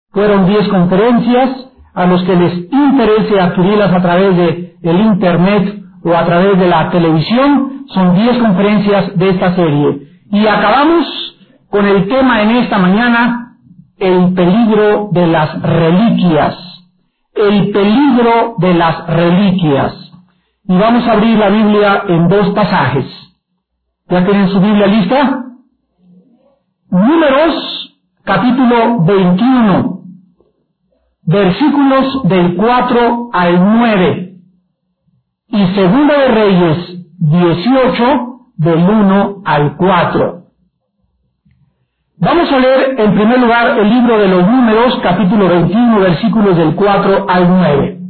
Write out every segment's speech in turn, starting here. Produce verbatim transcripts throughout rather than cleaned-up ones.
Fueron diez conferencias. A los que les interese adquirirlas a través de el internet o a través de la televisión, son diez conferencias de esta serie. Y acabamos con el tema en esta mañana, el peligro de las reliquias. El peligro de las reliquias. Y vamos a abrir la Biblia en dos pasajes. ¿Ya tienen su Biblia lista? Números, capítulo veintiuno. Versículos del cuatro al nueve, y Segunda de Reyes dieciocho, del uno al cuatro. Vamos a leer en primer lugar el libro de los Números, capítulo veintiuno, versículos del cuatro al nueve.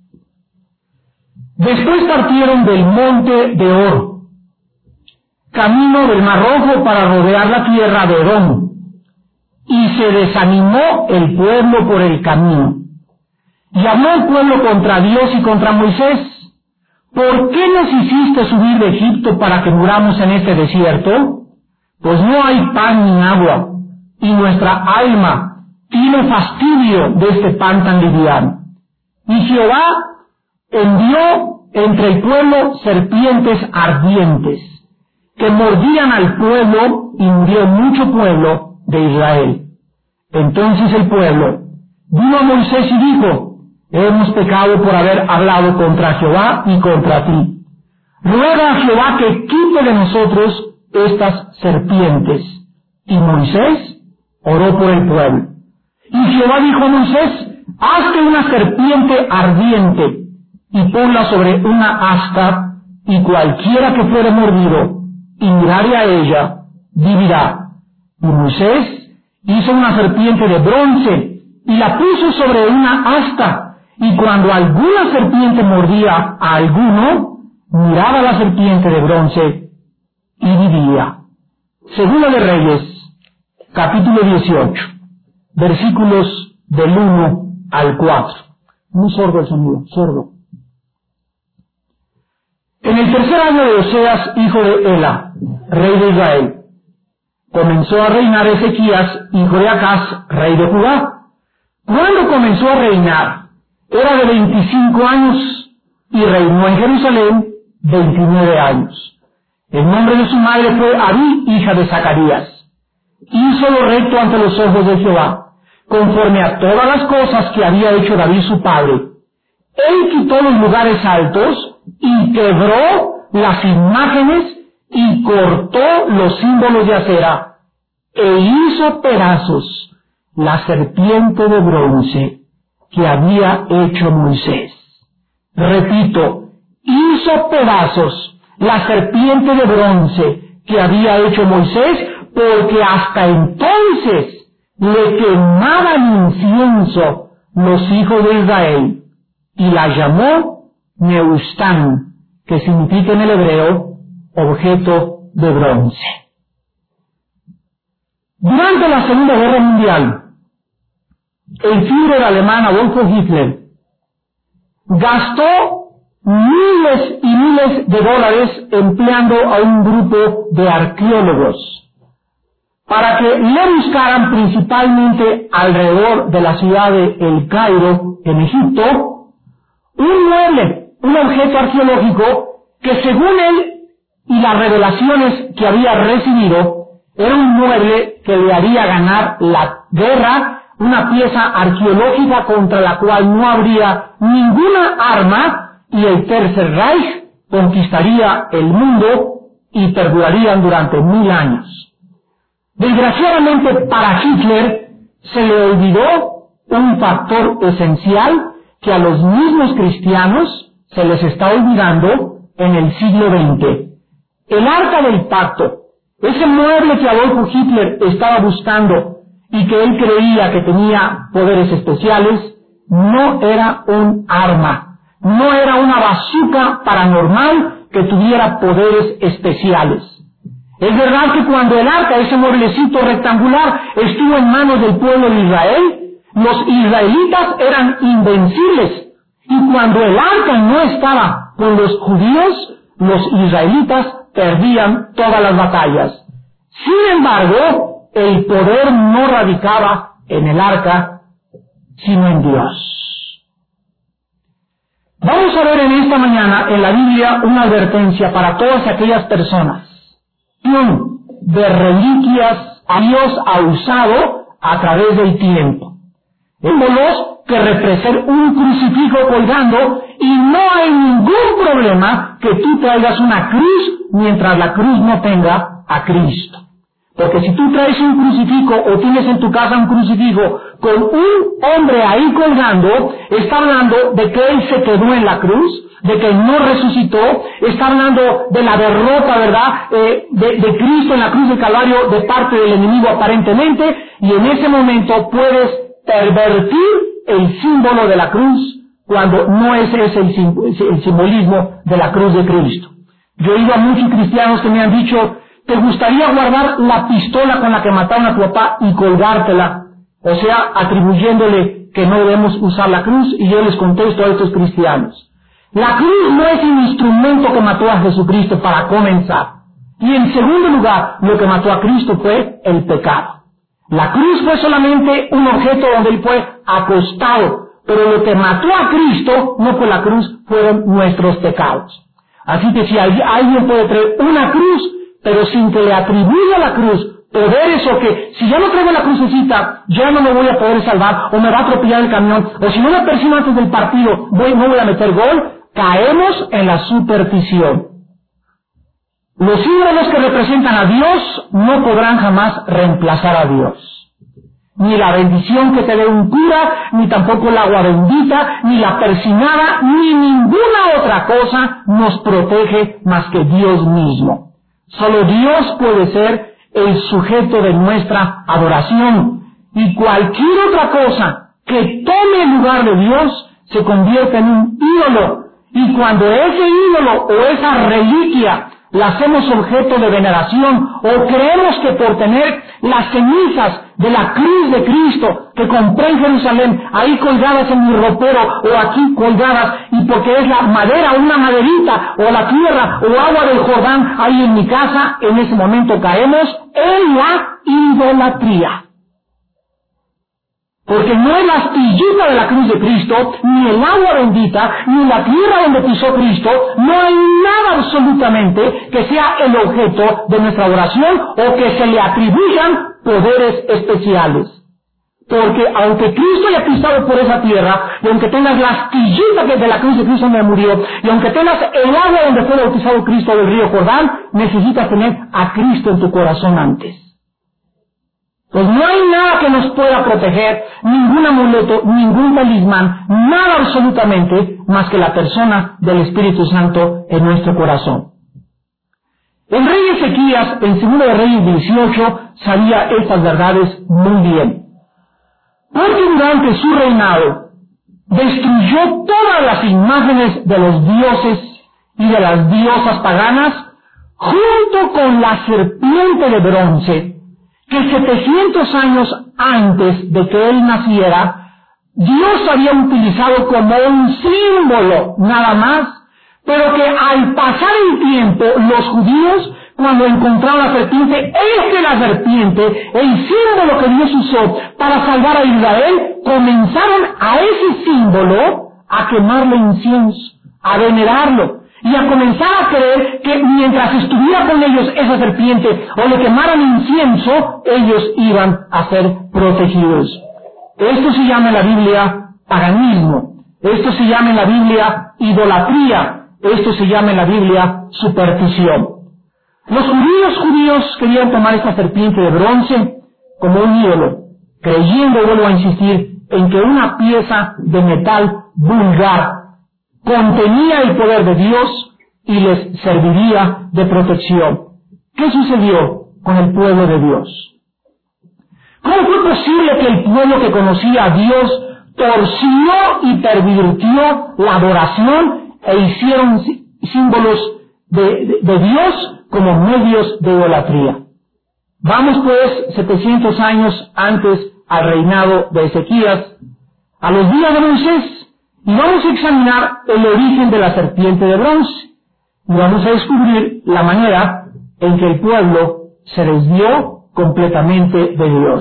Después partieron del monte de Or, camino del Mar Rojo para rodear la tierra de Edom. Y se desanimó el pueblo por el camino. Y habló el pueblo contra Dios y contra Moisés: ¿por qué nos hiciste subir de Egipto para que muramos en este desierto? Pues no hay pan ni agua, y nuestra alma tiene fastidio de este pan tan liviano. Y Jehová envió entre el pueblo serpientes ardientes, que mordían al pueblo, y murió mucho pueblo de Israel. Entonces el pueblo vino a Moisés y dijo: hemos pecado por haber hablado contra Jehová y contra ti. Ruega a Jehová que quite de nosotros estas serpientes. Y Moisés oró por el pueblo. Y Jehová dijo a Moisés: hazte una serpiente ardiente y ponla sobre una asta, y cualquiera que fuere mordido y mirare a ella, vivirá. Y Moisés hizo una serpiente de bronce y la puso sobre una asta, y cuando alguna serpiente mordía a alguno, miraba la serpiente de bronce y vivía. Segunda de Reyes, capítulo dieciocho, versículos del uno al cuatro. Muy sordo el sonido, sordo. En el tercer año de Oseas, hijo de Ela, rey de Israel, comenzó a reinar Ezequías, hijo de Acaz, rey de Judá. Cuando comenzó a reinar, era de veinticinco años, y reinó en Jerusalén veintinueve años. El nombre de su madre fue Abí, hija de Zacarías. Hizo lo recto ante los ojos de Jehová, conforme a todas las cosas que había hecho David su padre. Él quitó los lugares altos, y quebró las imágenes, y cortó los símbolos de acera, e hizo pedazos la serpiente de bronce que había hecho Moisés. Repito, hizo pedazos la serpiente de bronce que había hecho Moisés, porque hasta entonces le quemaban incienso los hijos de Israel, y la llamó Neustán, que significa en el hebreo objeto de bronce. Durante la Segunda Guerra Mundial, el Führer alemán Adolfo Hitler gastó miles y miles de dólares empleando a un grupo de arqueólogos para que le buscaran principalmente alrededor de la ciudad de El Cairo, en Egipto, un mueble, un objeto arqueológico que, según él y las revelaciones que había recibido, era un mueble que le haría ganar la guerra, una pieza arqueológica contra la cual no habría ninguna arma, y el Tercer Reich conquistaría el mundo y perdurarían durante mil años. Desgraciadamente para Hitler se le olvidó un factor esencial que a los mismos cristianos se les está olvidando en el siglo veinte. El Arca del Pacto, ese mueble que Adolfo Hitler estaba buscando y que él creía que tenía poderes especiales, no era un arma, no era una bazuca paranormal que tuviera poderes especiales. Es verdad que cuando el arca, ese mueblecito rectangular, estuvo en manos del pueblo de Israel, los israelitas eran invencibles, y cuando el arca no estaba con los judíos, los israelitas perdían todas las batallas. Sin embargo, el poder no radicaba en el arca, sino en Dios. Vamos a ver en esta mañana en la Biblia una advertencia para todas aquellas personas de reliquias que Dios ha usado a través del tiempo. Símbolos que representan un crucifijo colgando, y no hay ningún problema que tú traigas una cruz mientras la cruz no tenga a Cristo. Porque si tú traes un crucifijo o tienes en tu casa un crucifijo con un hombre ahí colgando, está hablando de que Él se quedó en la cruz, de que no resucitó, está hablando de la derrota, ¿verdad?, eh, de, de Cristo en la cruz del Calvario de parte del enemigo aparentemente, y en ese momento puedes pervertir el símbolo de la cruz cuando no es ese el, sim el simbolismo de la cruz de Cristo. Yo he oído a muchos cristianos que me han dicho: ¿te gustaría guardar la pistola con la que mataron a tu papá y colgártela? O sea, atribuyéndole que no debemos usar la cruz. Y yo les contesto a estos cristianos: la cruz no es el instrumento que mató a Jesucristo, para comenzar. Y en segundo lugar, lo que mató a Cristo fue el pecado. La cruz fue solamente un objeto donde Él fue acostado, pero lo que mató a Cristo no fue la cruz, fueron nuestros pecados. Así que si alguien puede traer una cruz, pero sin que le atribuya a la cruz poderes, o que si yo no traigo la crucecita, ya no me voy a poder salvar, o me va a atropellar el camión, o si no me persino antes del partido, voy, no voy a meter gol, caemos en la superstición. Los ídolos que representan a Dios no podrán jamás reemplazar a Dios. Ni la bendición que te dé un cura, ni tampoco el agua bendita, ni la persinada, ni ninguna otra cosa nos protege más que Dios mismo. Solo Dios puede ser el sujeto de nuestra adoración, y cualquier otra cosa que tome el lugar de Dios se convierte en un ídolo, y cuando ese ídolo o esa reliquia la hacemos objeto de veneración, o creemos que por tener las cenizas de la cruz de Cristo que compré en Jerusalén, ahí colgadas en mi ropero, o aquí colgadas, y porque es la madera, una maderita, o la tierra, o agua del Jordán ahí en mi casa, en ese momento caemos en la idolatría. Porque no es la astillita de la cruz de Cristo, ni el agua bendita, ni la tierra donde pisó Cristo, no hay nada absolutamente que sea el objeto de nuestra adoración, o que se le atribuyan poderes especiales. Porque aunque Cristo haya pisado por esa tierra, y aunque tengas la astillita que de la cruz de Cristo donde murió, y aunque tengas el agua donde fue bautizado Cristo del río Jordán, necesitas tener a Cristo en tu corazón antes. Pues no hay nada que nos pueda proteger, ningún amuleto, ningún talismán, nada absolutamente, más que la persona del Espíritu Santo en nuestro corazón. El rey Ezequías, en Segunda de Reyes dieciocho, sabía estas verdades muy bien. Porque durante su reinado destruyó todas las imágenes de los dioses y de las diosas paganas, junto con la serpiente de bronce, que setecientos años antes de que él naciera, Dios había utilizado como un símbolo nada más, pero que al pasar el tiempo, los judíos, cuando encontraron la serpiente, es que la serpiente, el símbolo que Dios usó para salvar a Israel, comenzaron a ese símbolo a quemarle incienso, a venerarlo, y a comenzar a creer que mientras estuviera con ellos esa serpiente, o le quemaran incienso, ellos iban a ser protegidos. Esto se llama en la Biblia paganismo, esto se llama en la Biblia idolatría, esto se llama en la Biblia superstición. Los judíos judíos querían tomar esta serpiente de bronce como un ídolo, creyendo, vuelvo a insistir, en que una pieza de metal vulgar contenía el poder de Dios y les serviría de protección. ¿Qué sucedió con el pueblo de Dios? ¿Cómo fue posible que el pueblo que conocía a Dios torció y pervirtió la adoración e hicieron símbolos de, de, de Dios como medios de idolatría? Vamos pues setecientos años antes al reinado de Ezequías, a los días de Moisés, y vamos a examinar el origen de la serpiente de bronce, y vamos a descubrir la manera en que el pueblo se desvió completamente de Dios.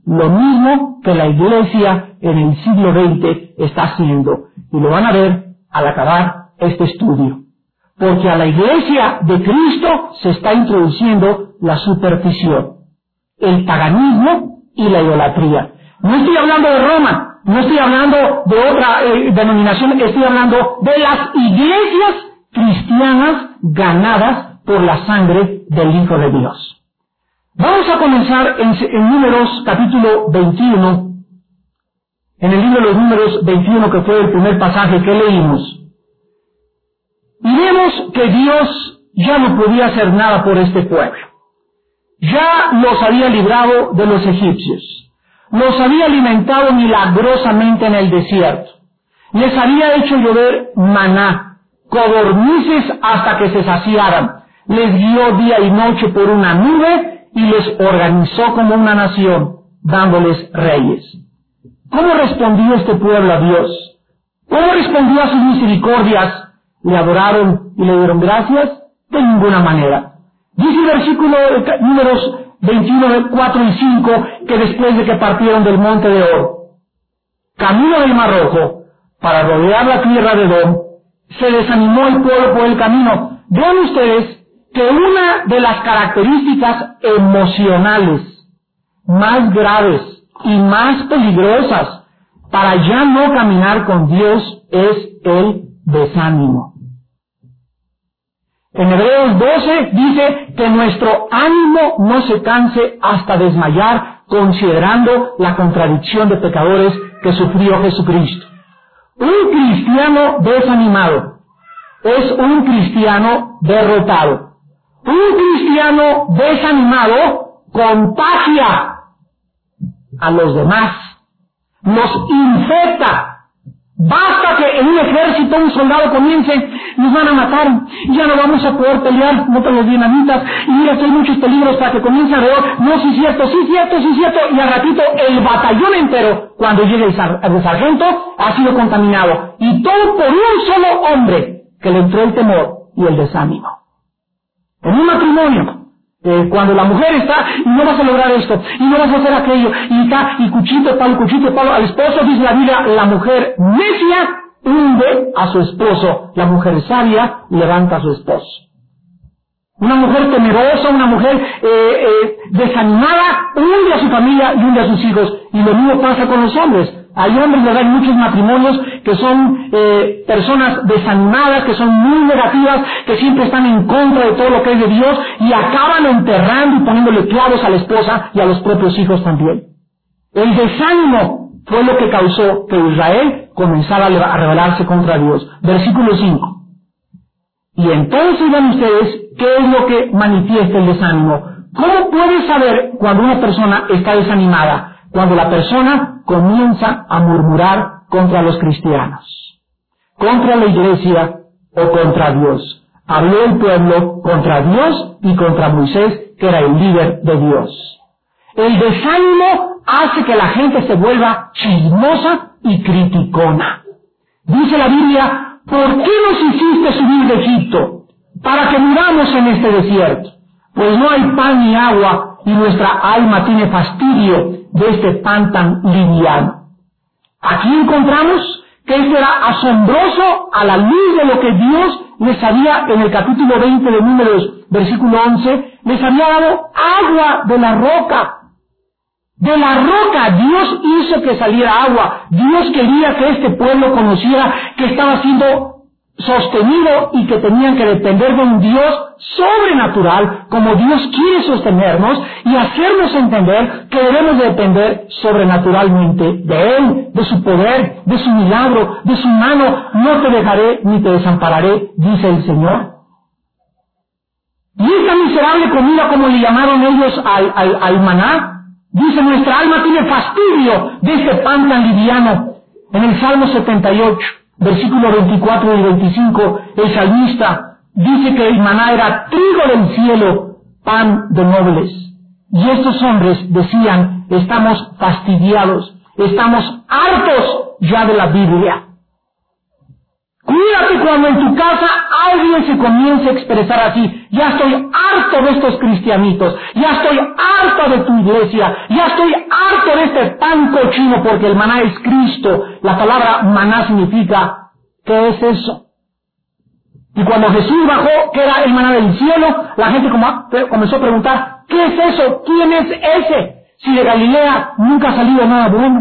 lo mismo que la iglesia en el siglo veinte está haciendo. Y lo van a ver al acabar este estudio. Porque a la iglesia de Cristo se está introduciendo la superstición, el paganismo y la idolatría. No estoy hablando de Roma, no estoy hablando de otra eh, denominación, estoy hablando de las iglesias cristianas ganadas por la sangre del Hijo de Dios. Vamos a comenzar en, en Números capítulo veintiuno, en el libro de los Números veintiuno, que fue el primer pasaje que leímos. Y vemos que Dios ya no podía hacer nada por este pueblo. Ya los había librado de los egipcios. Los había alimentado milagrosamente en el desierto. Les había hecho llover maná, codornices hasta que se saciaran. Les guió día y noche por una nube y les organizó como una nación, dándoles reyes. ¿Cómo respondió este pueblo a Dios? ¿Cómo respondió a sus misericordias? ¿Le adoraron y le dieron gracias? De ninguna manera. Dice el versículo números veintiuno, cuatro y cinco, que después de que partieron del monte de Or, camino del Mar Rojo, para rodear la tierra de Edom, se desanimó el pueblo por el camino. Vean ustedes que una de las características emocionales más graves y más peligrosas para ya no caminar con Dios es el desánimo. En Hebreos doce dice que nuestro ánimo no se canse hasta desmayar, considerando la contradicción de pecadores que sufrió Jesucristo. Un cristiano desanimado es un cristiano derrotado. Un cristiano desanimado contagia a los demás, los infecta. Basta que en un ejército un soldado comience, nos van a matar, ya no vamos a poder pelear contra los vietnamitas, y mira que hay muchos peligros, para que comience alrededor, no, sí cierto, sí cierto, sí cierto, y al ratito el batallón entero, cuando llegue el, sar el sargento, ha sido contaminado, y todo por un solo hombre, que le entró el temor y el desánimo. En un matrimonio, Eh, cuando la mujer está, y no vas a lograr esto, y no vas a hacer aquello, y está, y cuchito de palo, cuchito de palo, al esposo, dice la Biblia, la mujer necia hunde a su esposo, la mujer sabia levanta a su esposo. Una mujer temerosa, una mujer eh, eh, desanimada, hunde a su familia y hunde a sus hijos, y lo mismo pasa con los hombres. Hay hombres, ¿verdad? Hay muchos matrimonios que son eh, personas desanimadas, que son muy negativas, que siempre están en contra de todo lo que es de Dios y acaban enterrando y poniéndole clavos a la esposa y a los propios hijos también. El desánimo fue lo que causó que Israel comenzara a rebelarse contra Dios. Versículo cinco. Y entonces vean ustedes qué es lo que manifiesta el desánimo. ¿Cómo puedes saber cuando una persona está desanimada? Cuando la persona comienza a murmurar contra los cristianos, contra la iglesia o contra Dios. Habló el pueblo contra Dios y contra Moisés, que era el líder de Dios. El desánimo hace que la gente se vuelva chismosa y criticona. Dice la Biblia, ¿por qué nos hiciste subir de Egipto? Para que muramos en este desierto. Pues no hay pan ni agua y nuestra alma tiene fastidio de este pan tan liviano. Aquí encontramos que esto era asombroso a la luz de lo que Dios les había, en el capítulo veinte de Números, versículo once, les había dado agua de la roca. De la roca Dios hizo que saliera agua. Dios quería que este pueblo conociera que estaba siendo sostenido y que tenían que depender de un Dios sobrenatural, como Dios quiere sostenernos y hacernos entender que debemos de depender sobrenaturalmente de Él, de su poder, de su milagro, de su mano. No te dejaré ni te desampararé, dice el Señor. Y esta miserable comida, como le llamaron ellos al, al, al maná, dice, nuestra alma tiene fastidio de este pan tan liviano. En el Salmo setenta y ocho, versículos veinticuatro y veinticinco, el salmista dice que el maná era trigo del cielo, pan de nobles. Y estos hombres decían, estamos fastidiados, estamos hartos ya de la Biblia. Cuídate cuando en tu casa alguien se comience a expresar así. Ya estoy harto de estos cristianitos. Ya estoy harto de tu iglesia. Ya estoy harto de este pan cochino, porque el maná es Cristo. La palabra maná significa, ¿qué es eso? Y cuando Jesús bajó, que era el maná del cielo, la gente comenzó a preguntar, ¿qué es eso? ¿Quién es ese? Si de Galilea nunca ha salido nada bueno.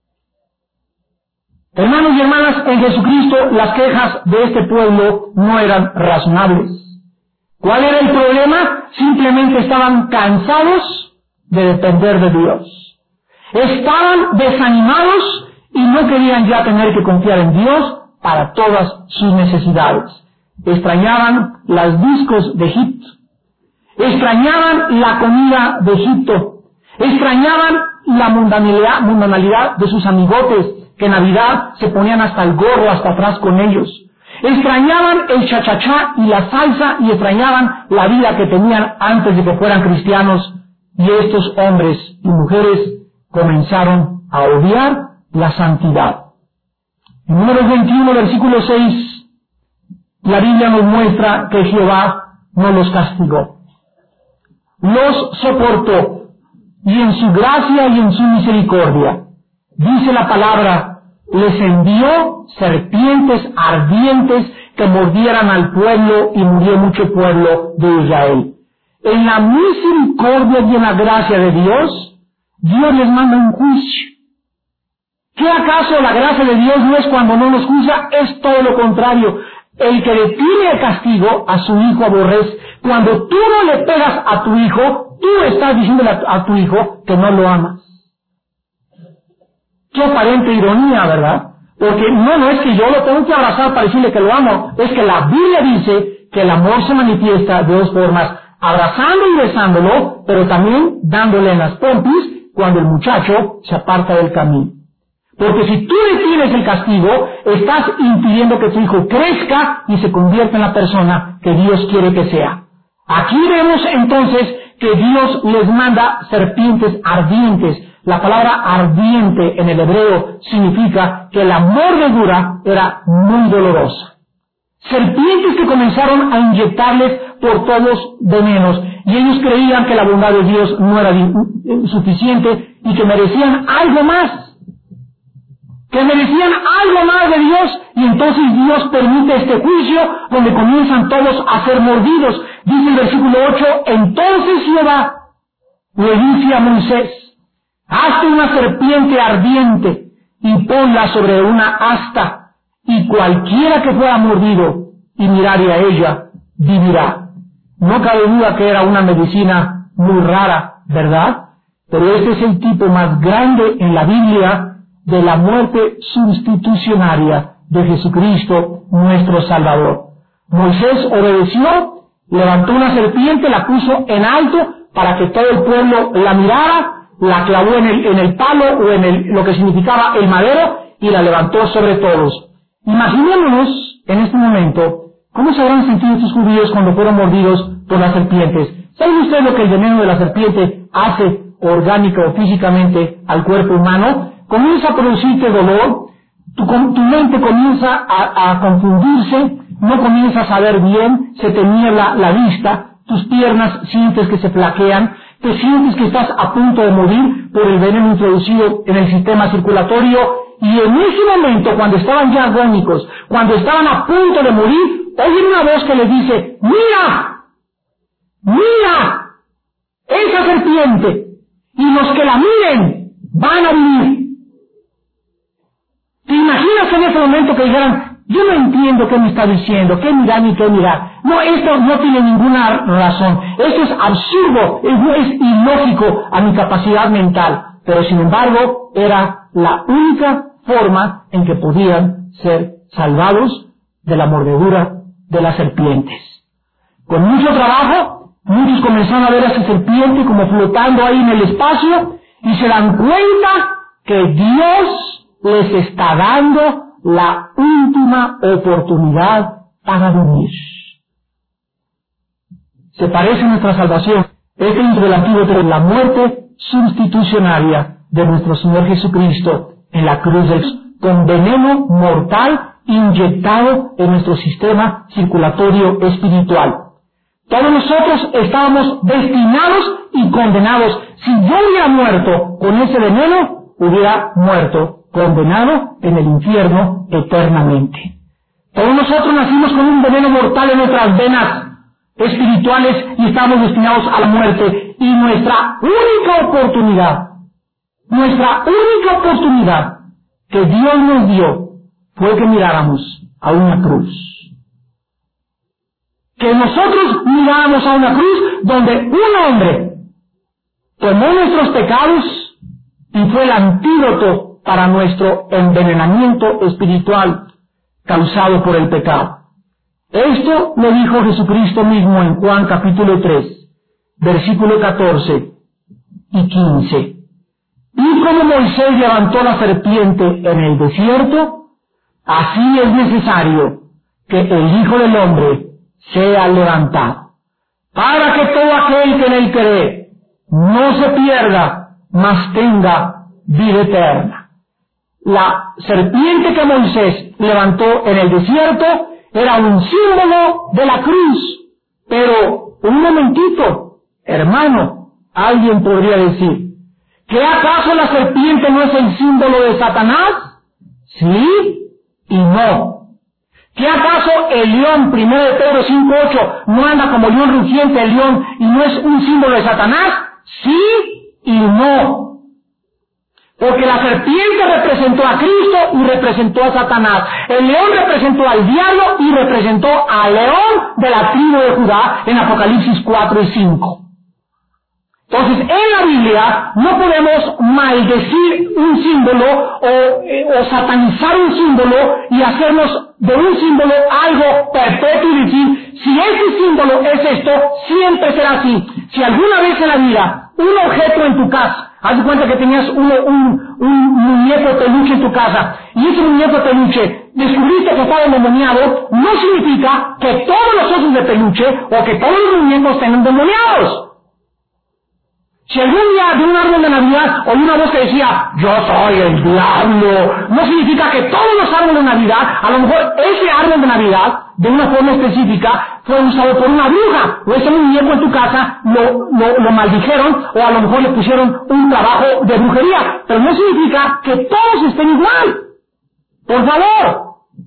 Hermanos y hermanas, en Jesucristo las quejas de este pueblo no eran razonables. ¿Cuál era el problema? Simplemente estaban cansados de depender de Dios. Estaban desanimados y no querían ya tener que confiar en Dios para todas sus necesidades. Extrañaban las discos de Egipto. Extrañaban la comida de Egipto. Extrañaban la mundanalidad, mundanalidad de sus amigotes, que en Navidad se ponían hasta el gorro hasta atrás con ellos. Extrañaban el chachachá y la salsa y extrañaban la vida que tenían antes de que fueran cristianos. Y estos hombres y mujeres comenzaron a odiar la santidad. En Números veintiuno, versículo seis, la Biblia nos muestra que Jehová no los castigó. Los soportó, y en su gracia y en su misericordia, dice la palabra, les envió serpientes ardientes que mordieran al pueblo y murió mucho pueblo de Israel. En la misericordia y en la gracia de Dios, Dios les manda un juicio. ¿Qué acaso la gracia de Dios no es cuando no nos juzga? Es todo lo contrario. El que detiene el castigo a su hijo aborrece. Cuando tú no le pegas a tu hijo, tú estás diciéndole a, a tu hijo que no lo amas. Qué aparente ironía, ¿verdad? Porque no, no es que yo lo tengo que abrazar para decirle que lo amo, es que la Biblia dice que el amor se manifiesta de dos formas, abrazando y besándolo, pero también dándole en las pompis cuando el muchacho se aparta del camino. Porque si tú detienes el castigo, estás impidiendo que tu hijo crezca y se convierta en la persona que Dios quiere que sea. Aquí vemos entonces que Dios les manda serpientes ardientes. La palabra ardiente en el hebreo significa que la mordedura era muy dolorosa. Serpientes que comenzaron a inyectarles por todos venenos, y ellos creían que la bondad de Dios no era suficiente y que merecían algo más. Que merecían algo más de Dios, y entonces Dios permite este juicio donde comienzan todos a ser mordidos. Dice el versículo ocho, entonces Jehová le dice a Moisés, hazte una serpiente ardiente y ponla sobre una asta, y cualquiera que fuera mordido y mirare a ella, vivirá. No cabe duda que era una medicina muy rara, ¿verdad? Pero este es el tipo más grande en la Biblia de la muerte sustitucionaria de Jesucristo, nuestro Salvador. Moisés obedeció, levantó una serpiente, la puso en alto para que todo el pueblo la mirara, la clavó en el, en el palo o en el, lo que significaba el madero y la levantó sobre todos. Imaginémonos en este momento cómo se habrán sentido estos judíos cuando fueron mordidos por las serpientes. ¿Saben ustedes lo que el veneno de la serpiente hace orgánica o físicamente al cuerpo humano? Comienza a producirte dolor, tu, tu mente comienza a, a confundirse, no comienzas a ver bien, se te niebla la vista, tus piernas sientes que se flaquean, te sientes que estás a punto de morir por el veneno introducido en el sistema circulatorio, y en ese momento, cuando estaban ya agónicos, cuando estaban a punto de morir, oyen una voz que les dice, ¡mira! ¡Mira! ¡Esa serpiente! Y los que la miren van a vivir. ¿Te imaginas en ese momento que dijeran, yo no entiendo qué me está diciendo, qué mirar ni qué mirar? No, esto no tiene ninguna razón. Esto es absurdo, es, es ilógico a mi capacidad mental. Pero sin embargo, era la única forma en que podían ser salvados de la mordedura de las serpientes. Con mucho trabajo, muchos comenzaron a ver a esa serpiente como flotando ahí en el espacio y se dan cuenta que Dios les está dando la última oportunidad para vivir. Se parece a nuestra salvación. Este es el Antiguo Testamento, la muerte sustitucionaria de nuestro Señor Jesucristo en la cruz del con veneno mortal inyectado en nuestro sistema circulatorio espiritual. Todos nosotros estábamos destinados y condenados. Si yo hubiera muerto con ese veneno, hubiera muerto condenado en el infierno eternamente. Todos nosotros nacimos con un veneno mortal en nuestras venas espirituales y estamos destinados a la muerte. Y nuestra única oportunidad, nuestra única oportunidad que Dios nos dio fue que miráramos a una cruz. Que nosotros miráramos a una cruz donde un hombre tomó nuestros pecados y fue el antídoto para nuestro envenenamiento espiritual causado por el pecado. Esto lo dijo Jesucristo mismo en Juan capítulo tres, versículo catorce y quince. Y como Moisés levantó la serpiente en el desierto, así es necesario que el Hijo del Hombre sea levantado, para que todo aquel que en él cree no se pierda, mas tenga vida eterna. La serpiente que Moisés levantó en el desierto era un símbolo de la cruz. Pero, un momentito, hermano, alguien podría decir, ¿que acaso la serpiente no es el símbolo de Satanás? Sí y no. ¿Que acaso el león, primero de Pedro cinco ocho, no anda como león rugiente el león y no es un símbolo de Satanás? Sí y no. Porque la serpiente representó a Cristo y representó a Satanás. El león representó al diablo y representó al león de la tribu de Judá en Apocalipsis cuatro y cinco. Entonces, en la Biblia no podemos maldecir un símbolo o, eh, o satanizar un símbolo y hacernos de un símbolo algo perpetuo y decir, si este símbolo es esto, siempre será así. Si alguna vez en la vida un objeto en tu casa, haz de cuenta que tenías un, un, un muñeco de peluche en tu casa y ese muñeco de peluche descubriste que estaba endemoniado, no significa que todos los osos de peluche o que todos los muñecos estén endemoniados. Si algún día de un árbol de Navidad oí una voz que decía, yo soy el diablo, no significa que todos los árboles de Navidad, a lo mejor ese árbol de Navidad, de una forma específica, fue usado por una bruja, o ese muñeco en tu casa lo, lo, lo maldijeron, o a lo mejor le pusieron un trabajo de brujería, pero no significa que todos estén igual. Por favor.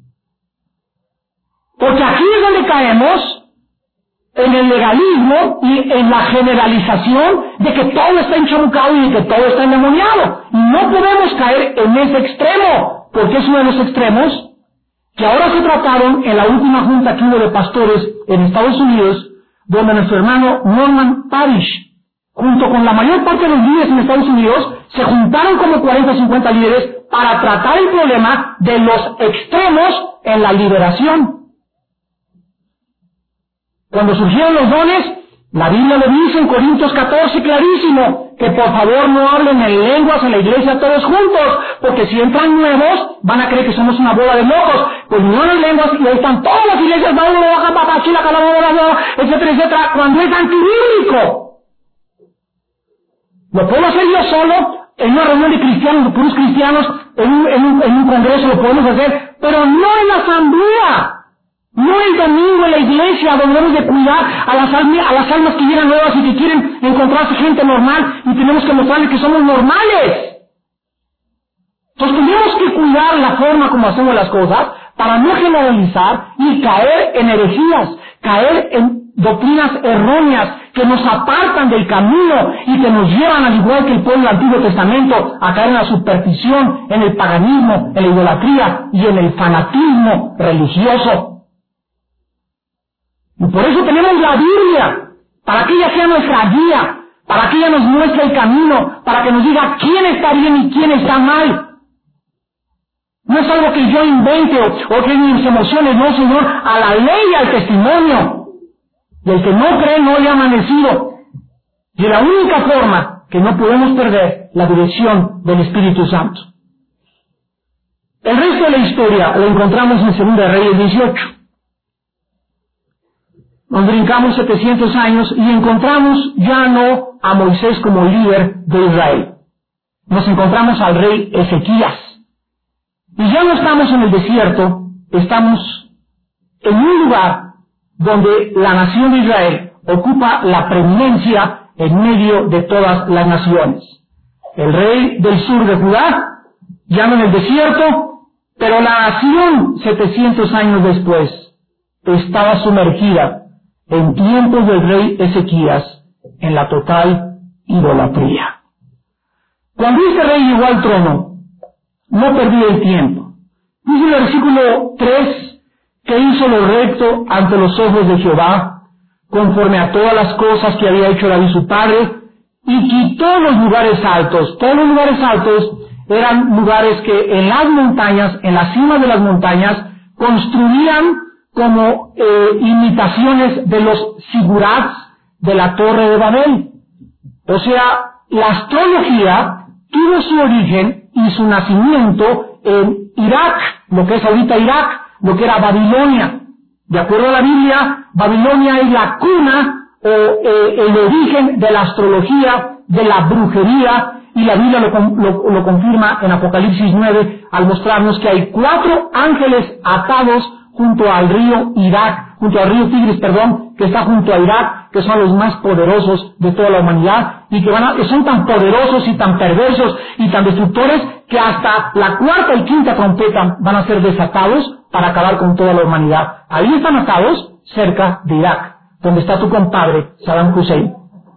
Porque aquí es donde caemos en el legalismo y en la generalización de que todo está enchamucado y de que todo está endemoniado. Y no podemos caer en ese extremo, porque es uno de los extremos que ahora se trataron en la última junta que hubo de pastores en Estados Unidos, donde nuestro hermano Norman Parish, junto con la mayor parte de los líderes en Estados Unidos, se juntaron como cuarenta o cincuenta líderes para tratar el problema de los extremos en la liberación. Cuando surgieron los dones, la Biblia lo dice en Corintios catorce clarísimo, que por favor no hablen en lenguas en la iglesia todos juntos, porque si entran nuevos, van a creer que somos una bola de locos. Pues no en lenguas, y ahí están todas las iglesias, etcétera, etcétera, cuando es antibíblico. Lo puedo hacer yo solo, en una reunión de cristianos, de puros cristianos, en un, en un, en un congreso lo podemos hacer, pero no en la asamblea. No el domingo en la iglesia, donde debemos de cuidar a las, almas, a las almas que llegan nuevas y que quieren encontrarse gente normal y tenemos que mostrarles que somos normales. Entonces tenemos que cuidar la forma como hacemos las cosas para no generalizar y caer en herejías, caer en doctrinas erróneas que nos apartan del camino y que nos llevan, al igual que el pueblo del Antiguo Testamento, a caer en la superstición, en el paganismo, en la idolatría y en el fanatismo religioso. Y por eso tenemos la Biblia, para que ella sea nuestra guía, para que ella nos muestre el camino, para que nos diga quién está bien y quién está mal. No es algo que yo invente o, o que mis emociones, no, Señor, a la ley y al testimonio. Y el que no cree no le ha amanecido. Y es la única forma que no podemos perder la dirección del Espíritu Santo. El resto de la historia lo encontramos en Segunda de Reyes dieciocho. Nos brincamos setecientos años y encontramos ya no a Moisés como líder de Israel. Nos encontramos al rey Ezequías. Y ya no estamos en el desierto, estamos en un lugar donde la nación de Israel ocupa la preeminencia en medio de todas las naciones. El rey del sur de Judá, ya no en el desierto, pero la nación setecientos años después estaba sumergida en tiempos del rey Ezequías en la total idolatría. Cuando este rey llegó al trono, no perdió el tiempo. Dice el versículo tres que hizo lo recto ante los ojos de Jehová, conforme a todas las cosas que había hecho David su padre, y quitó los lugares altos. Todos los lugares altos eran lugares que en las montañas, en la cima de las montañas, construían como eh, imitaciones de los sigurats de la Torre de Babel. O sea, la astrología tuvo su origen y su nacimiento en Irak, lo que es ahorita Irak, lo que era Babilonia. De acuerdo a la Biblia, Babilonia es la cuna o eh, el origen de la astrología, de la brujería, y la Biblia lo, lo, lo confirma en Apocalipsis nueve al mostrarnos que hay cuatro ángeles atados junto al río Irak, junto al río Tigris, perdón, que está junto a Irak, que son los más poderosos de toda la humanidad, y que, van a, que son tan poderosos y tan perversos y tan destructores que hasta la cuarta y quinta trompeta van a ser desatados para acabar con toda la humanidad. Ahí están atados cerca de Irak, donde está tu compadre Saddam Hussein.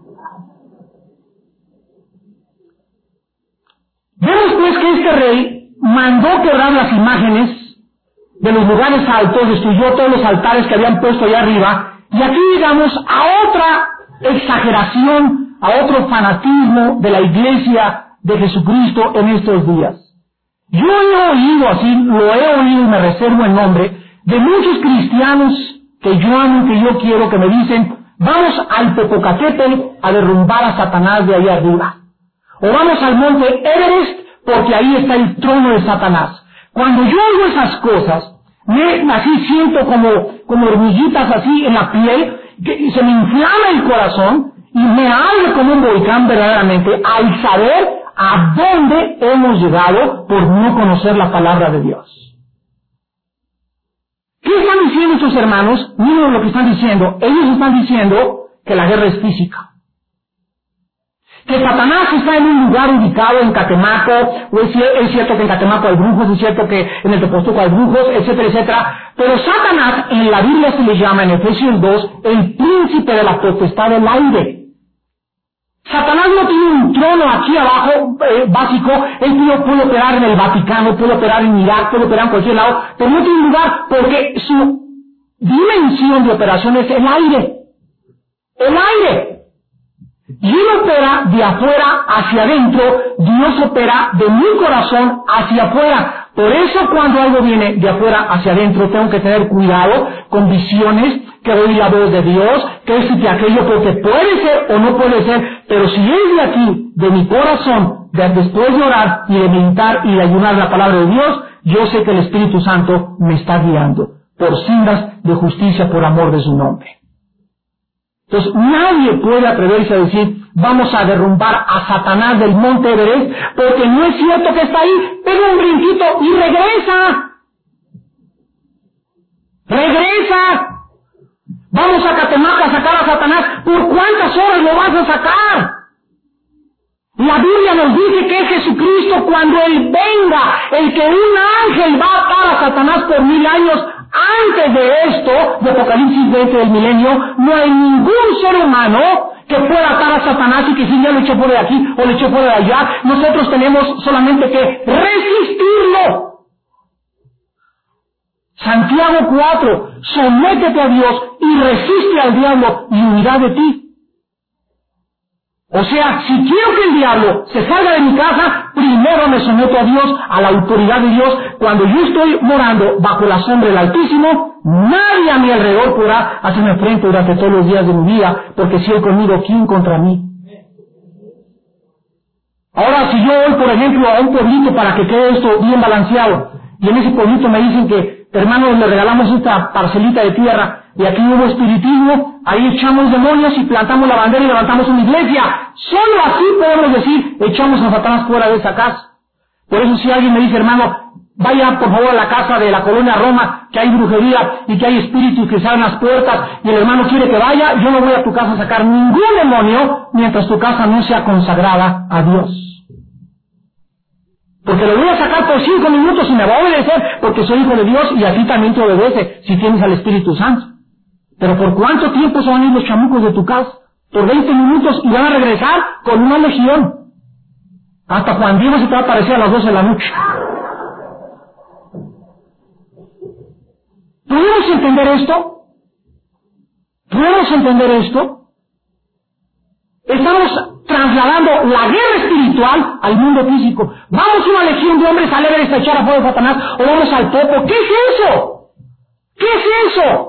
Vemos pues que este rey mandó quebrar las imágenes de los lugares altos, destruyó todos los altares que habían puesto allá arriba, y aquí llegamos a otra exageración, a otro fanatismo de la iglesia de Jesucristo en estos días. Yo he oído así, lo he oído y me reservo el nombre, de muchos cristianos que yo amo, que yo quiero, que me dicen, vamos al Popocatépetl a derrumbar a Satanás de ahí arriba. O vamos al monte Everest porque ahí está el trono de Satanás. Cuando yo oigo esas cosas, me, así siento como, como hormiguitas así en la piel, que se me inflama el corazón y me arde como un volcán verdaderamente al saber a dónde hemos llegado por no conocer la palabra de Dios. ¿Qué están diciendo estos hermanos? Miren lo que están diciendo. Ellos están diciendo que la guerra es física. Que Satanás está en un lugar ubicado en Catemaco, o es, es cierto que en Catemaco hay brujos, es cierto que en el Tepostuco hay brujos, etcétera, etcétera, pero Satanás en la Biblia se le llama en Efesios dos el príncipe de la potestad del aire. Satanás no tiene un trono aquí abajo eh, básico, él puede operar en el Vaticano, puede operar en Irak, puede operar en cualquier lado, pero no tiene lugar porque su dimensión de operación es el aire. El aire. Y él opera de afuera hacia adentro, Dios opera de mi corazón hacia afuera. Por eso cuando algo viene de afuera hacia adentro, tengo que tener cuidado con visiones, que oír la voz de Dios, que esto y que aquello, porque puede ser o no puede ser, pero si es de aquí, de mi corazón, de, después de orar y de meditar y de ayunar la palabra de Dios, yo sé que el Espíritu Santo me está guiando por sendas de justicia por amor de su nombre. Entonces nadie puede atreverse a decir, vamos a derrumbar a Satanás del monte Everest, porque no es cierto que está ahí, pega un brinquito y regresa. Regresa. Vamos a Catemaco a sacar a Satanás. ¿Por cuántas horas lo vas a sacar? La Biblia nos dice que es Jesucristo cuando Él venga, el que un ángel va a atar a Satanás por mil años. Antes de esto, de Apocalipsis veinte del milenio, no hay ningún ser humano que pueda atar a Satanás y que si ya lo echó por de aquí o lo echó por de allá. Nosotros tenemos solamente que resistirlo. Santiago cuatro, sométete a Dios y resiste al diablo y huirá de ti. O sea, si quiero que el diablo se salga de mi casa, primero me someto a Dios, a la autoridad de Dios. Cuando yo estoy morando bajo la sombra del Altísimo, nadie a mi alrededor podrá hacerme frente durante todos los días de mi vida, porque si Él conmigo, ¿quién contra mí? Ahora, si yo voy, por ejemplo, a un pueblito para que quede esto bien balanceado, y en ese pueblito me dicen que, hermanos, le regalamos esta parcelita de tierra, y aquí hubo espiritismo, ahí echamos demonios y plantamos la bandera y levantamos una iglesia. Solo así podemos decir, echamos a Satanás fuera de esa casa. Por eso si alguien me dice, hermano, vaya por favor a la casa de la colonia Roma, que hay brujería y que hay espíritus que se abren las puertas y el hermano quiere que vaya, yo no voy a tu casa a sacar ningún demonio mientras tu casa no sea consagrada a Dios. Porque lo voy a sacar por cinco minutos y me va a obedecer porque soy hijo de Dios y a ti también te obedece si tienes al Espíritu Santo. Pero ¿por cuánto tiempo se van a ir los chamucos de tu casa? Por veinte minutos y van a regresar con una legión. Hasta Juan Diego se te va a aparecer a las doce de la noche. ¿Podemos entender esto? ¿Podemos entender esto? Estamos trasladando la guerra espiritual al mundo físico. Vamos a una legión de hombres alegres a echar a fuego a Satanás o vamos al topo. ¿Qué es eso? ¿Qué es eso?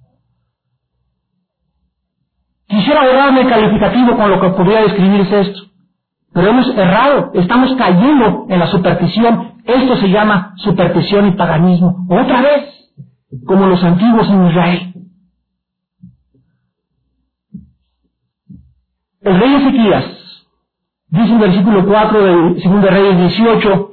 Quisiera ahorrarme el calificativo con lo que podría describirse esto. Pero hemos errado, estamos cayendo en la superstición. Esto se llama superstición y paganismo. Otra vez, como los antiguos en Israel. El rey Ezequías, dice en versículo cuatro de segundo de Reyes dieciocho,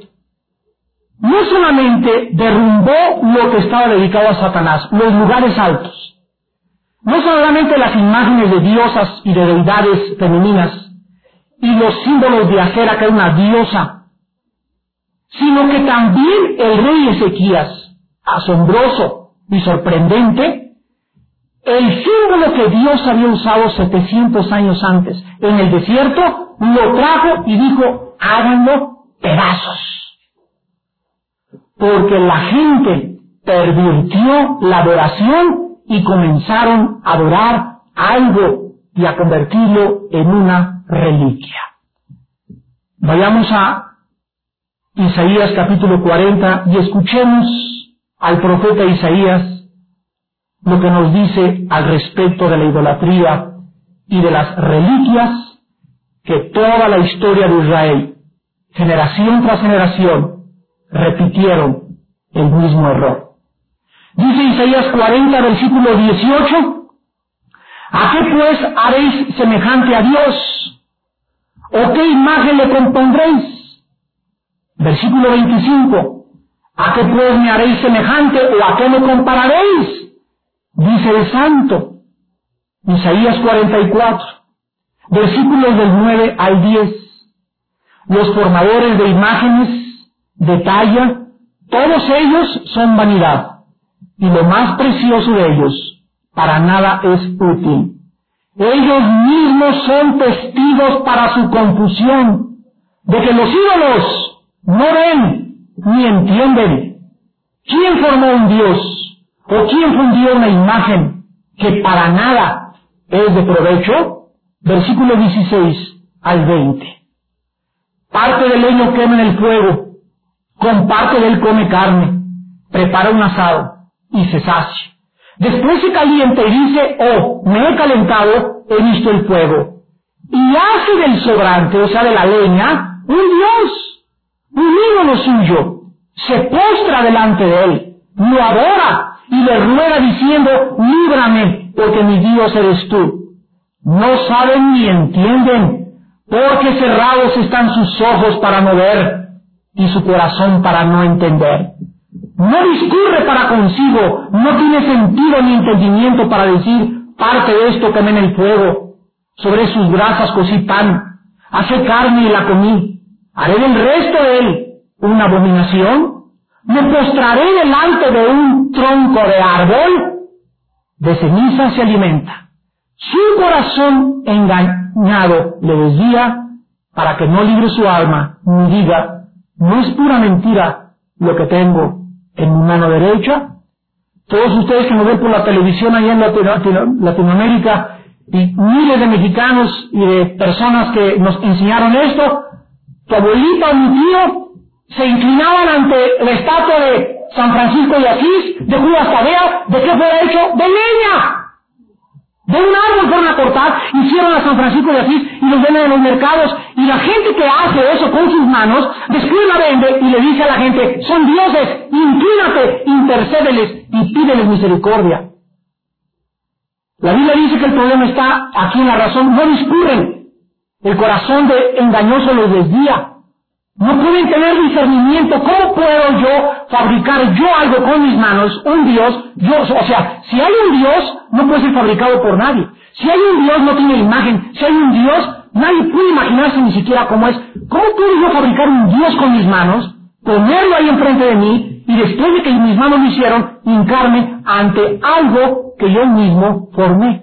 no solamente derrumbó lo que estaba dedicado a Satanás, los lugares altos, no solamente las imágenes de diosas y de deidades femeninas, y los símbolos de Acera, que era una diosa, sino que también el rey Ezequías, asombroso y sorprendente, el símbolo que Dios había usado setecientos años antes en el desierto, lo trajo y dijo, háganlo pedazos. Porque la gente pervirtió la adoración y comenzaron a adorar algo y a convertirlo en una reliquia. Vayamos a Isaías capítulo cuarenta y escuchemos al profeta Isaías lo que nos dice al respecto de la idolatría y de las reliquias que toda la historia de Israel, generación tras generación, repitieron el mismo error. Dice Isaías cuarenta, versículo dieciocho, ¿a qué pues haréis semejante a Dios? ¿O qué imagen le compondréis? Versículo veinticinco, ¿a qué pues me haréis semejante o a qué me compararéis? Dice el santo, Isaías cuarenta y cuatro, versículos del nueve al diez, los formadores de imágenes, de talla, todos ellos son vanidad, y lo más precioso de ellos, para nada es útil. Ellos mismos son testigos para su confusión, de que los ídolos no ven ni entienden. ¿Quién formó un Dios? ¿O quién fundió una imagen que para nada es de provecho? Versículo dieciséis al veinte. Parte del leño quema en el fuego, con parte de él come carne, prepara un asado y se sacia. Después se calienta y dice, oh, me he calentado, he visto el fuego. Y hace del sobrante, o sea de la leña, un dios, un ídolo suyo. Se postra delante de él, lo adora y le ruega diciendo, líbrame, porque mi Dios eres tú. No saben ni entienden, porque cerrados están sus ojos para no ver y su corazón para no entender. No discurre para consigo, no tiene sentido ni entendimiento para decir, parte de esto quemé en el fuego, sobre sus brasas cocí pan, hace carne y la comí, haré del resto de él una abominación. Me postraré delante de un tronco de árbol, de ceniza se alimenta. Su corazón engañado le desvía para que no libre su alma, ni diga, no es pura mentira lo que tengo en mi mano derecha. Todos ustedes que nos ven por la televisión allá en Latino, Latino, Latinoamérica, y miles de mexicanos y de personas que nos enseñaron esto, tu abuelita o mi tío se inclinaban ante la estatua de San Francisco de Asís, de Judas Tadeo, ¿de qué fuera hecho? ¡De leña! De un árbol fueron a cortar, hicieron a San Francisco de Asís y los venden en los mercados. Y la gente que hace eso con sus manos, después la vende y le dice a la gente, son dioses, inclínate, intercédeles y pídeles misericordia. La Biblia dice que el problema está aquí en la razón, no discurren. El corazón de engañoso los desvía. No pueden tener discernimiento. ¿Cómo puedo yo fabricar yo algo con mis manos? Un Dios, yo, o sea, si hay un Dios, no puede ser fabricado por nadie. Si hay un Dios, no tiene imagen. Si hay un Dios, nadie puede imaginarse ni siquiera cómo es. ¿Cómo puedo yo fabricar un Dios con mis manos, ponerlo ahí enfrente de mí, y después de que mis manos lo hicieron, hincarme ante algo que yo mismo formé?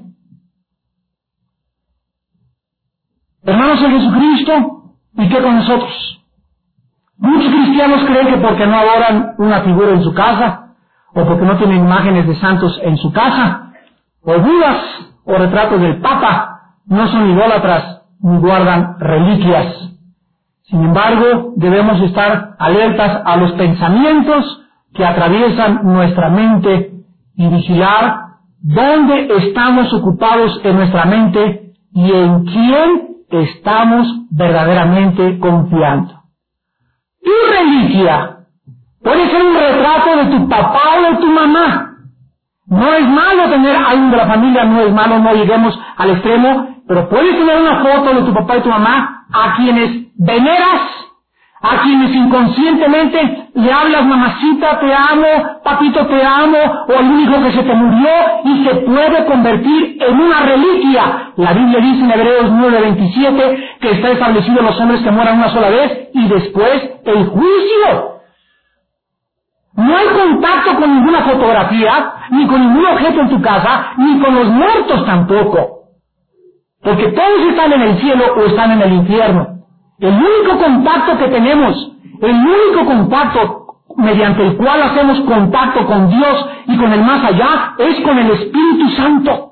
Hermanos en Jesucristo, ¿y qué con nosotros? Muchos cristianos creen que porque no adoran una figura en su casa, o porque no tienen imágenes de santos en su casa, o budas, o retratos del Papa, no son idólatras ni guardan reliquias. Sin embargo, debemos estar alertas a los pensamientos que atraviesan nuestra mente y vigilar dónde estamos ocupados en nuestra mente y en quién estamos verdaderamente confiando. Tu reliquia puede ser un retrato de tu papá o de tu mamá. No es malo tener a alguien de la familia, no es malo, no lleguemos al extremo, pero puedes tener una foto de tu papá y tu mamá a quienes veneras, a quienes inconscientemente le hablas, mamacita, te amo, papito, te amo, o el único que se te murió, y se puede convertir en una reliquia. La Biblia dice en Hebreos nueve veintisiete que está establecido los hombres que mueran una sola vez y después el juicio. No hay contacto con ninguna fotografía, ni con ningún objeto en tu casa, ni con los muertos tampoco. Porque todos están en el cielo o están en el infierno. El único contacto que tenemos, el único contacto mediante el cual hacemos contacto con Dios y con el más allá, es con el Espíritu Santo.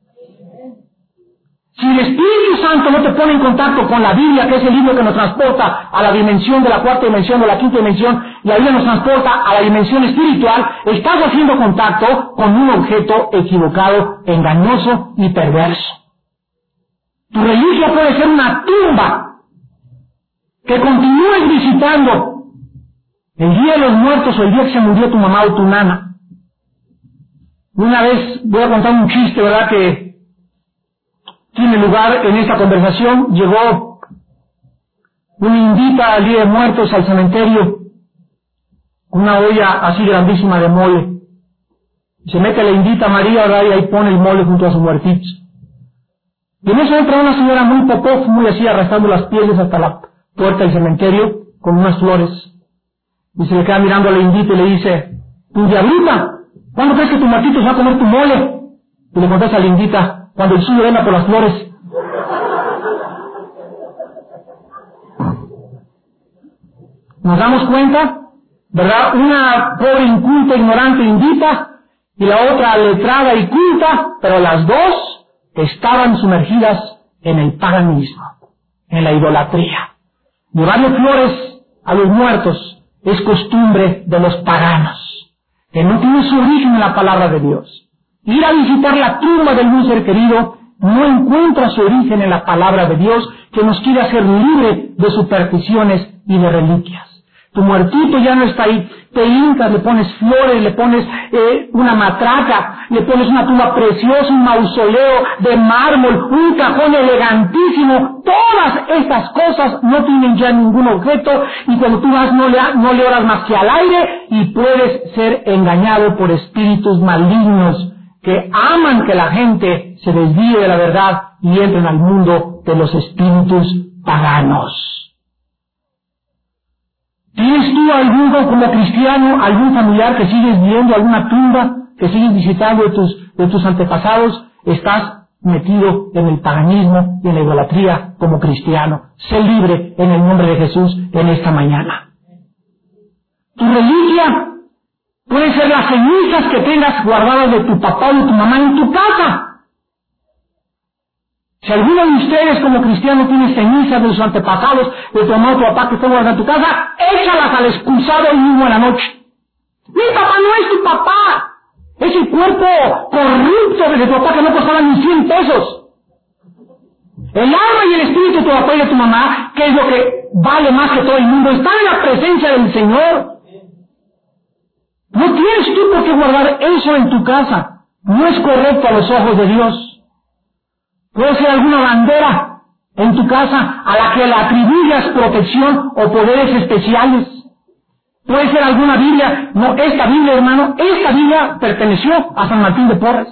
Si el Espíritu Santo no te pone en contacto con la Biblia, que es el libro que nos transporta a la dimensión de la cuarta dimensión o la quinta dimensión, y la Biblia nos transporta a la dimensión espiritual, estás haciendo contacto con un objeto equivocado, engañoso y perverso. Tu reliquia puede ser una tumba que continúes visitando el día de los muertos o el día que se murió tu mamá o tu nana. Una vez voy a contar un chiste, ¿verdad?, que tiene lugar en esta conversación. Llegó una indita al día de muertos al cementerio con una olla así grandísima de mole. Se mete la indita María, ¿verdad?, y ahí pone el mole junto a su muertito. Y en eso entra una señora muy popó, muy así, arrastrando las pieles hasta la puerta del cementerio con unas flores. Y se le queda mirando a la indita y le dice: "Tu diablita, ¿cuándo crees que tu muertito se va a comer tu mole?" Y le contesta a la indita: "Cuando el suyo venga por las flores." Nos damos cuenta, ¿verdad? Una pobre inculta, ignorante indita, y la otra letrada y culta, pero las dos estaban sumergidas en el paganismo, en la idolatría. Llevarle flores a los muertos es costumbre de los paganos, que no tiene su origen en la palabra de Dios. Ir a visitar la tumba de un ser querido no encuentra su origen en la palabra de Dios, que nos quiere hacer libre de supersticiones y de reliquias. Tu muertito ya no está ahí, te hincas, le pones flores, le pones eh, una matraca, le pones una tumba preciosa, un mausoleo de mármol, un cajón elegantísimo. Todas estas cosas no tienen ya ningún objeto, y cuando tú vas no le, no le oras más que al aire, y puedes ser engañado por espíritus malignos que aman que la gente se desvíe de la verdad y entren al mundo de los espíritus paganos. ¿Tienes tú algún, como cristiano, algún familiar que sigues viendo, alguna tumba que sigues visitando de tus, de tus antepasados? Estás metido en el paganismo y en la idolatría como cristiano. Sé libre en el nombre de Jesús en esta mañana. Tu reliquia puede ser las cenizas que tengas guardadas de tu papá o de tu mamá en tu casa. Si alguno de ustedes como cristiano tiene cenizas de sus antepasados, de tu mamá o tu papá que están guardadas en tu casa, échalas al expulsado hoy mismo en la noche. Mi papá no es tu papá, es el cuerpo corrupto de tu papá que no costaba ni cien pesos. El alma y el espíritu de tu papá y de tu mamá, que es lo que vale más que todo el mundo, están en la presencia del Señor. No tienes tú por qué guardar eso en tu casa. No es correcto a los ojos de Dios. Puede ser alguna bandera en tu casa a la que le atribuyas protección o poderes especiales. Puede ser alguna Biblia, no, esta Biblia, hermano, esta Biblia perteneció a San Martín de Porres.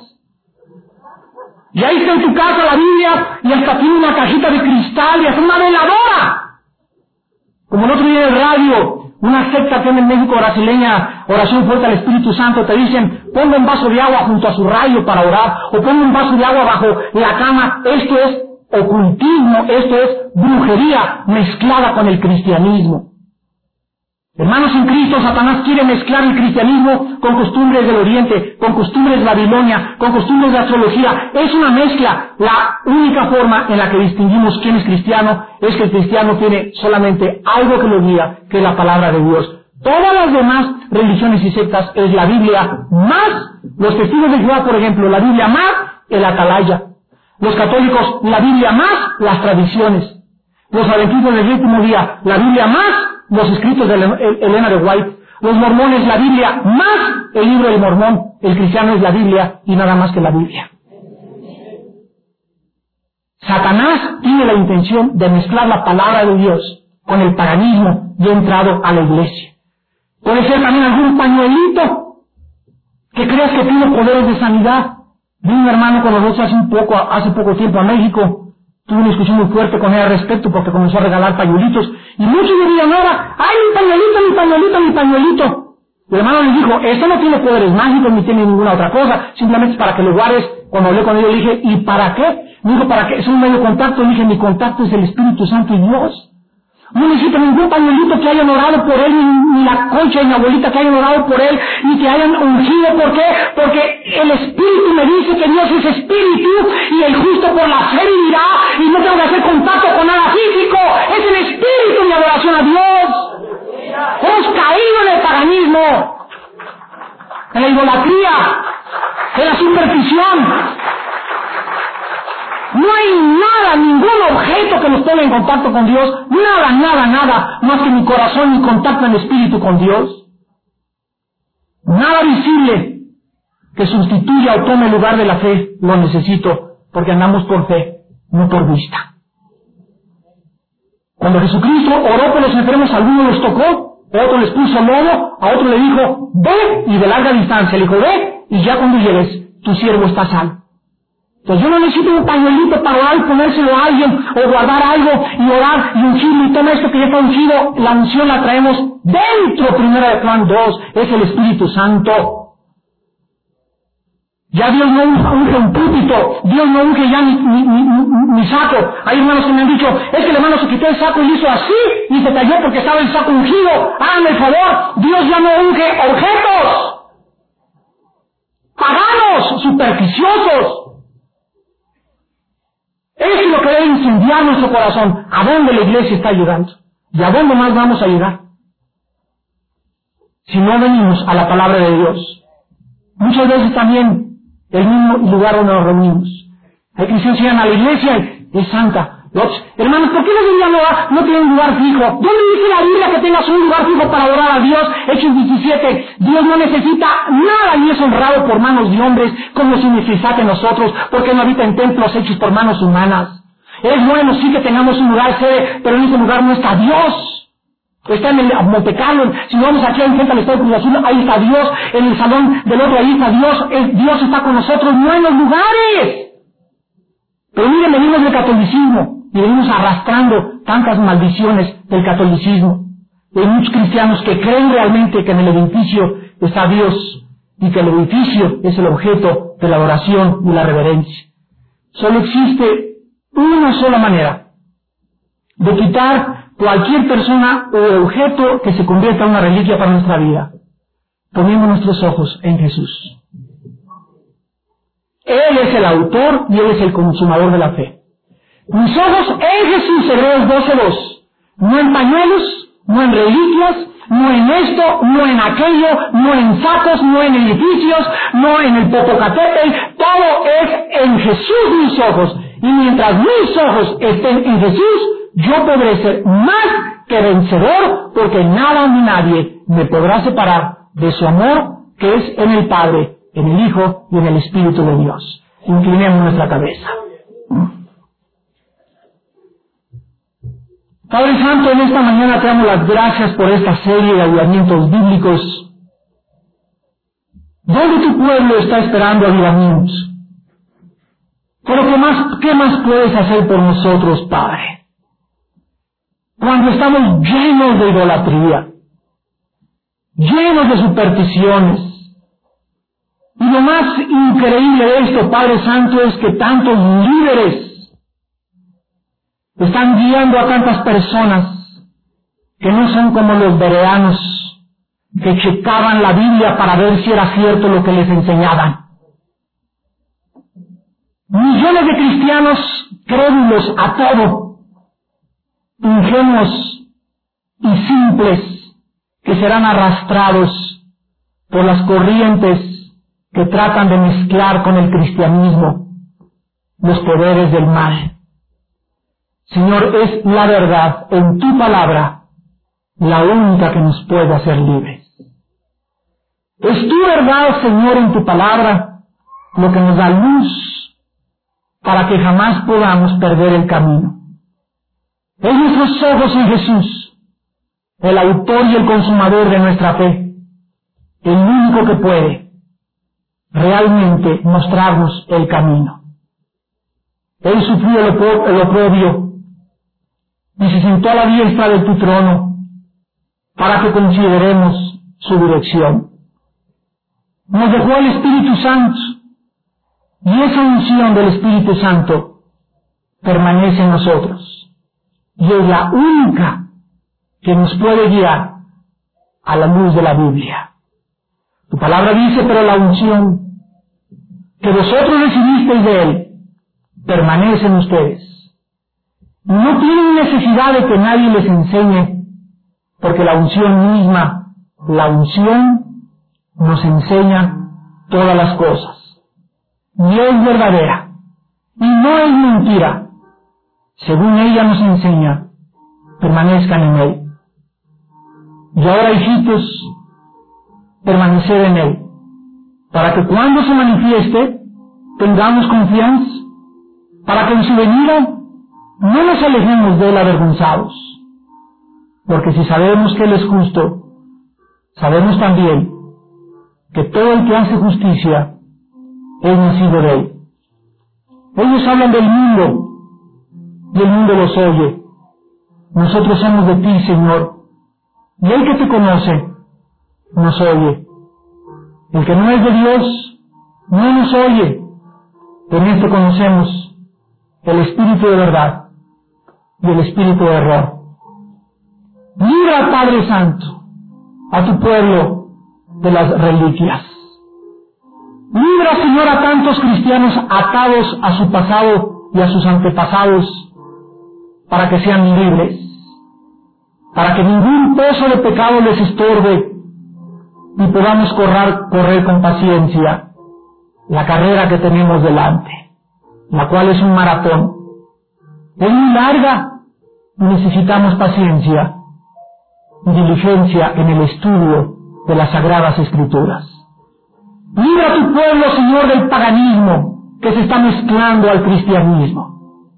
Y ahí está en tu casa la Biblia, y hasta tiene una cajita de cristal, y hasta una veladora. Como el otro día en el radio, una secta que en México brasileña, oración fuerte al Espíritu Santo, te dicen, ponga un vaso de agua junto a su rayo para orar, o ponga un vaso de agua bajo la cama. Esto es ocultismo, esto es brujería mezclada con el cristianismo. Hermanos en Cristo, Satanás quiere mezclar el cristianismo con costumbres del Oriente, con costumbres de Babilonia, con costumbres de astrología. Es una mezcla. La única forma en la que distinguimos quién es cristiano es que el cristiano tiene solamente algo que lo guía, que es la palabra de Dios. Todas las demás religiones y sectas es la Biblia más, los testigos de Jehová, por ejemplo, la Biblia más el atalaya. Los católicos, la Biblia más las tradiciones. Los adventistas del último día, la Biblia más los escritos de Elena de White. Los mormones, la Biblia más el libro del Mormón. El cristiano es la Biblia y nada más que la Biblia. Satanás tiene la intención de mezclar la palabra de Dios con el paganismo y ha entrado a la iglesia. Puede ser también algún pañuelito que creas que tiene poderes de sanidad. Vi un hermano con nosotros hace un poco, hace poco tiempo a México. Tuve una discusión muy fuerte con él al respecto porque comenzó a regalar pañuelitos. Y muchos dirían ahora, ¡ay, mi pañuelito, mi pañuelito, mi pañuelito! El hermano le dijo, esto no tiene poderes mágicos ni tiene ninguna otra cosa, simplemente es para que lo guardes. Cuando hablé con él, le dije, ¿y para qué? Me dijo, ¿para qué? Es un medio contacto. Le dije, mi contacto es el Espíritu Santo y Dios. No necesito ningún pañuelito que hayan orado por él, ni, ni la concha de mi abuelita que hayan orado por él, ni que hayan ungido. ¿Por qué? Porque el Espíritu me dice que Dios es Espíritu, y el justo por la fe vivirá, y no tengo que hacer contacto con nada físico. Es el Espíritu mi adoración a Dios. Hemos caído en el paganismo, en la idolatría, en la superstición. No hay nada, ningún objeto que nos ponga en contacto con Dios, nada, nada, nada, más que mi corazón y contacto en espíritu con Dios. Nada visible que sustituya o tome el lugar de la fe, lo necesito, porque andamos por fe, no por vista. Cuando Jesucristo oró por los enfermos, a algunos los tocó, a otros les puso lodo, a otro le dijo, ve, y de larga distancia le dijo, ve, y ya cuando llegues, tu siervo está sano. Entonces yo no necesito un pañuelito para orar y ponérselo a alguien, o guardar algo y orar y ungirlo y todo esto que ya está ungido. La unción la traemos dentro, primera de Juan dos, es el Espíritu Santo. Ya Dios no unge un púlpito, Dios no unge ya mi, mi, mi, mi saco. Hay hermanos que me han dicho, es que el hermano se quitó el saco y hizo así, y se cayó porque estaba el saco ungido. Háganme el favor, Dios ya no unge objetos paganos, supersticiosos. Es lo que debe incendiar nuestro corazón. ¿A dónde la iglesia está llegando? ¿Y a dónde más vamos a llegar? Si no venimos a la palabra de Dios. Muchas veces también el mismo lugar donde nos reunimos. Hay cristianos que llegan a la iglesia y es santa. Los, hermanos, ¿por qué la Biblia no, no tiene un lugar fijo? ¿Dónde dice la Biblia que tengas un lugar fijo para adorar a Dios? Hechos diecisiete. Dios no necesita nada ni es honrado por manos de hombres como si necesitase nosotros, porque no habita en templos hechos por manos humanas. Es bueno sí que tengamos un lugar sede, pero en ese lugar no está Dios. Está en el Monte Carlo. Si nos vamos aquí enfrente al Estado de Cruz Azul, ahí está Dios. En el salón del otro, ahí está Dios. El, Dios está con nosotros, no en los lugares. Pero miren, venimos del catolicismo y venimos arrastrando tantas maldiciones del catolicismo. Hay muchos cristianos que creen realmente que en el edificio está Dios y que el edificio es el objeto de la adoración y la reverencia. Solo existe una sola manera de quitar cualquier persona o objeto que se convierta en una reliquia para nuestra vida, poniendo nuestros ojos en Jesús. Él es el autor y Él es el consumador de la fe. Mis ojos en Jesús, Hebreos doce dos. No en pañuelos, no en reliquias, no en esto, no en aquello, no en sacos, no en edificios, no en el Popocatépetl. Todo es en Jesús mis ojos. Y mientras mis ojos estén en Jesús, yo podré ser más que vencedor, porque nada ni nadie me podrá separar de su amor que es en el Padre, en el Hijo y en el Espíritu de Dios. Inclinemos nuestra cabeza. Padre Santo, en esta mañana te damos las gracias por esta serie de avivamientos bíblicos. ¿Dónde tu pueblo está esperando avivamientos? Pero ¿qué más, qué más puedes hacer por nosotros, Padre? Cuando estamos llenos de idolatría, llenos de supersticiones. Y lo más increíble de esto, Padre Santo, es que tantos líderes están guiando a tantas personas que no son como los bereanos que checaban la Biblia para ver si era cierto lo que les enseñaban. Millones de cristianos crédulos a todo, ingenuos y simples, que serán arrastrados por las corrientes que tratan de mezclar con el cristianismo los poderes del mal. Señor, es la verdad en tu palabra la única que nos puede hacer libres. Es tu verdad, Señor, en tu palabra lo que nos da luz para que jamás podamos perder el camino. Es nuestros ojos en Jesús, el autor y el consumador de nuestra fe, el único que puede realmente mostrarnos el camino. Él sufrió el oprobio y se sentó a la diestra de tu trono para que consideremos su dirección. Nos dejó el Espíritu Santo, y esa unción del Espíritu Santo permanece en nosotros, y es la única que nos puede guiar a la luz de la Biblia. Tu palabra dice, pero la unción que vosotros recibisteis de Él permanece en ustedes. No tienen necesidad de que nadie les enseñe, porque la unción misma, la unción nos enseña todas las cosas. Y es verdadera, y no es mentira. Según ella nos enseña, permanezcan en Él. Y ahora, hijitos, permaneced en Él, para que cuando se manifieste, tengamos confianza, para que en su venida no nos alejemos de Él avergonzados, porque si sabemos que Él es justo, sabemos también que todo el que hace justicia es nacido de Él. Ellos hablan del mundo, y el mundo los oye. Nosotros somos de ti, Señor, y el que te conoce nos oye. El que no es de Dios no nos oye. En esto conocemos el espíritu de verdad y el espíritu de error. Libra, Padre Santo, a tu pueblo de las reliquias. Libra, Señor, a tantos cristianos atados a su pasado y a sus antepasados, para que sean libres, para que ningún peso de pecado les estorbe y podamos correr, correr con paciencia la carrera que tenemos delante, la cual es un maratón. Es muy larga y necesitamos paciencia y diligencia en el estudio de las Sagradas Escrituras. Libra a tu pueblo, Señor, del paganismo que se está mezclando al cristianismo.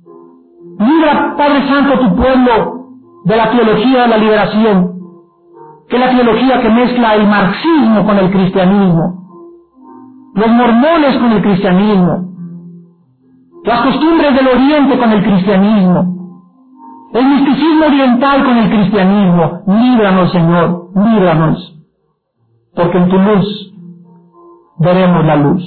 Libra, Padre Santo, a tu pueblo de la teología de la liberación, que es la teología que mezcla el marxismo con el cristianismo, los mormones con el cristianismo, las costumbres del oriente con el cristianismo, el misticismo oriental con el cristianismo. Líbranos, Señor, líbranos, porque en tu luz veremos la luz.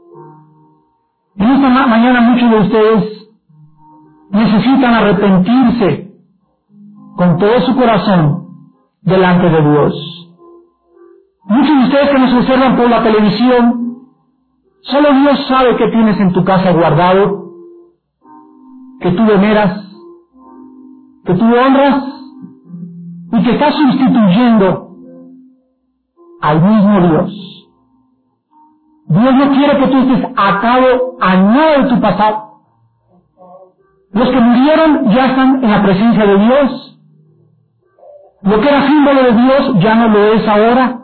En esta ma- mañana muchos de ustedes necesitan arrepentirse con todo su corazón delante de Dios. Muchos de ustedes que nos observan por la televisión, solo Dios sabe qué tienes en tu casa guardado, que tú veneras, que tú honras y que estás sustituyendo al mismo Dios. Dios no quiere que tú estés atado a nada de tu pasado. Los que murieron ya están en la presencia de Dios. Lo que era símbolo de Dios ya no lo es ahora.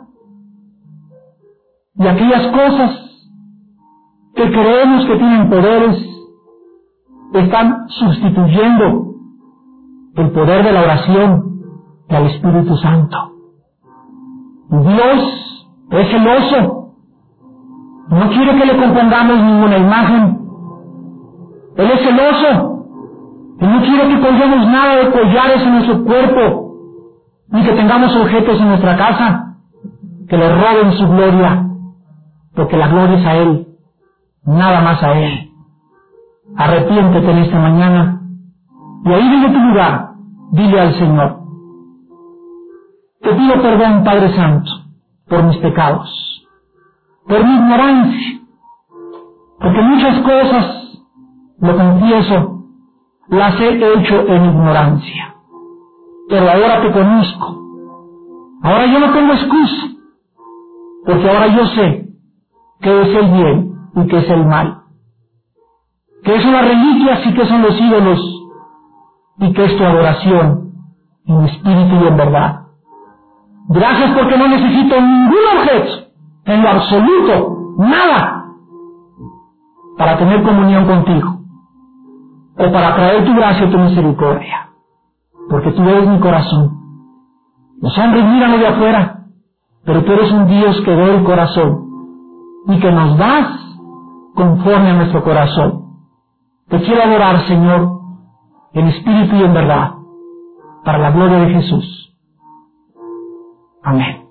Y aquellas cosas que creemos que tienen poderes están sustituyendo el poder de la oración y al Espíritu Santo. Dios es celoso. No quiere que le compongamos ninguna imagen. Él es celoso. Él no quiere que colguemos nada de collares en nuestro cuerpo, ni que tengamos objetos en nuestra casa que le roben su gloria, porque la gloria es a Él, nada más a Él. Arrepiéntete en esta mañana y ahí desde tu lugar, dile al Señor: te pido perdón, Padre Santo, por mis pecados, por mi ignorancia, porque muchas cosas, lo confieso, las he hecho en ignorancia. Pero ahora te conozco. Ahora yo no tengo excusa, porque ahora yo sé qué es el bien y qué es el mal, qué son las reliquias y qué son los ídolos, y qué es tu adoración en espíritu y en verdad. Gracias porque no necesito ningún objeto, en lo absoluto, nada, para tener comunión contigo, o para traer tu gracia y tu misericordia, porque tú eres mi corazón. Los hombres miran de afuera, pero tú eres un Dios que ve el corazón y que nos das conforme a nuestro corazón. Te quiero adorar, Señor, en espíritu y en verdad, para la gloria de Jesús. Amén.